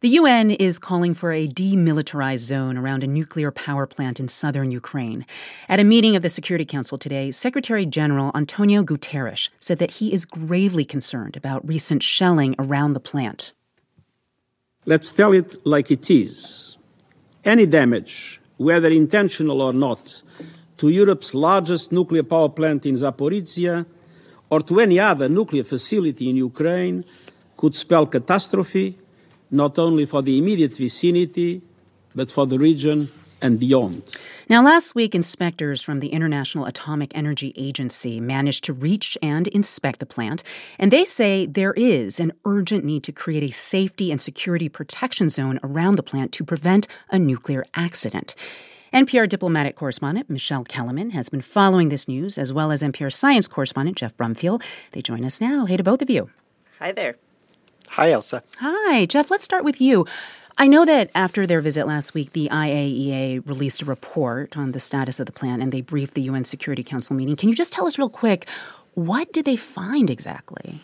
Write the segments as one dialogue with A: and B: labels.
A: The UN is calling for a demilitarized zone around a nuclear power plant in southern Ukraine. At a meeting of the Security Council today, Secretary General Antonio Guterres said that he is gravely concerned about recent shelling around the plant.
B: Let's tell it like it is. Any damage, whether intentional or not, to Europe's largest nuclear power plant in Zaporizhia or to any other nuclear facility in Ukraine could spell catastrophe, not only for the immediate vicinity, but for the region and beyond.
A: Now, last week, inspectors from the International Atomic Energy Agency managed to reach and inspect the plant, and they say there is an urgent need to create a safety and security protection zone around the plant to prevent a nuclear accident. NPR diplomatic correspondent Michelle Kellerman has been following this news, as well as NPR science correspondent Jeff Brumfiel. They join us now. Hey to both of you.
C: Hi there.
D: Hi, Elsa.
A: Hi, Jeff. Let's start with you. I know that after their visit last week, the IAEA released a report on the status of the plant, and they briefed the UN Security Council meeting. Can you just tell us real quick, what did they find exactly?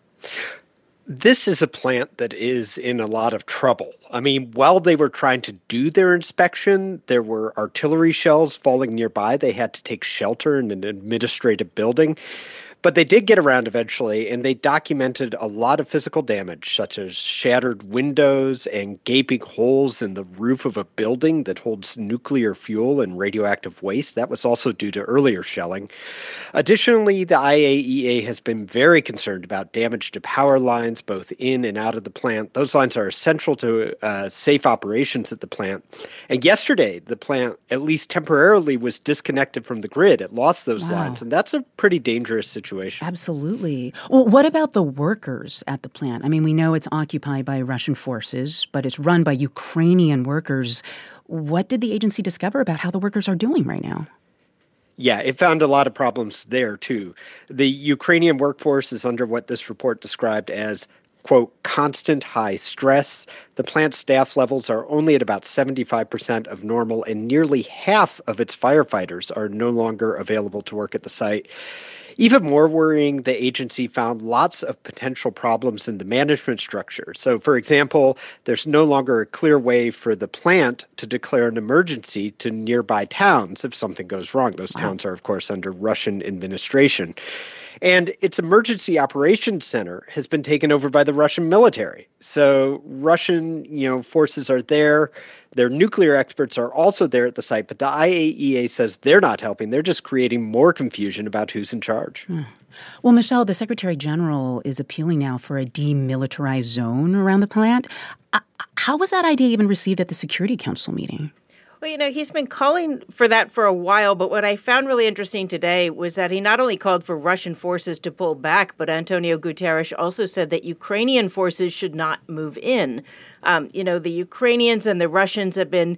D: This is a plant that is in a lot of trouble. I mean, while they were trying to do their inspection, there were artillery shells falling nearby. They had to take shelter in an administrative building. But they did get around eventually, and they documented a lot of physical damage, such as shattered windows and gaping holes in the roof of a building that holds nuclear fuel and radioactive waste. That was also due to earlier shelling. Additionally, the IAEA has been very concerned about damage to power lines, both in and out of the plant. Those lines are essential to safe operations at the plant. And yesterday, the plant, at least temporarily, was disconnected from the grid. It lost those lines, and that's a pretty dangerous situation.
A: Absolutely. Well, what about the workers at the plant? I mean, we know it's occupied by Russian forces, but it's run by Ukrainian workers. What did the agency discover about how the workers are doing right now?
D: Yeah, it found a lot of problems there, too. The Ukrainian workforce is under what this report described as, quote, constant high stress. The plant staff levels are only at about 75% of normal, and nearly half of its firefighters are no longer available to work at the site. Even more worrying, the agency found lots of potential problems in the management structure. So, for example, there's no longer a clear way for the plant to declare an emergency to nearby towns if something goes wrong. Those towns are, of course, under Russian administration. And its emergency operations center has been taken over by the Russian military. So Russian, forces are there. Their nuclear experts are also there at the site, but the IAEA says they're not helping. They're just creating more confusion about who's in charge.
A: Well, Michelle, the Secretary General is appealing now for a demilitarized zone around the plant. How was that idea even received at the Security Council meeting?
C: Well, he's been calling for that for a while, but what I found really interesting today was that he not only called for Russian forces to pull back, but Antonio Guterres also said that Ukrainian forces should not move in. The Ukrainians and the Russians have been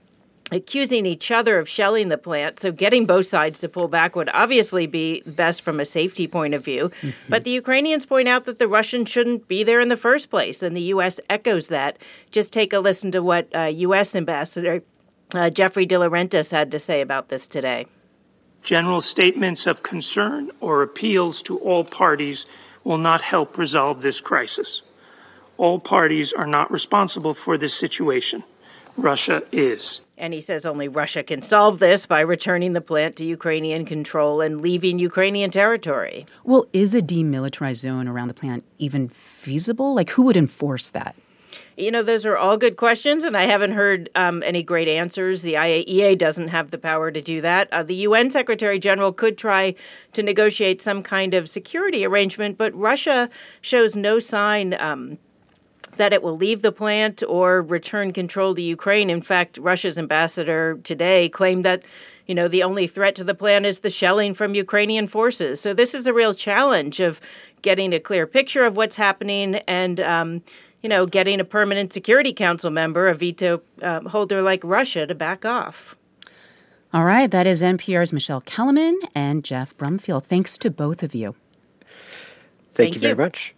C: accusing each other of shelling the plant, so getting both sides to pull back would obviously be best from a safety point of view. Mm-hmm. But the Ukrainians point out that the Russians shouldn't be there in the first place, and the U.S. echoes that. Just take a listen to what U.S. Ambassador Jeffrey De Laurentiis had to say about this today.
E: General statements of concern or appeals to all parties will not help resolve this crisis. All parties are not responsible for this situation. Russia is.
C: And he says only Russia can solve this by returning the plant to Ukrainian control and leaving Ukrainian territory.
A: Well, is a demilitarized zone around the plant even feasible? Like, who would enforce that?
C: Those are all good questions, and I haven't heard any great answers. The IAEA doesn't have the power to do that. The UN Secretary General could try to negotiate some kind of security arrangement, but Russia shows no sign that it will leave the plant or return control to Ukraine. In fact, Russia's ambassador today claimed that, the only threat to the plant is the shelling from Ukrainian forces. So this is a real challenge of getting a clear picture of what's happening and getting a permanent Security Council member, a veto holder like Russia, to back off.
A: All right. That is NPR's Michelle Kellerman and Jeff Brumfiel. Thanks to both of you.
D: Thank you very much.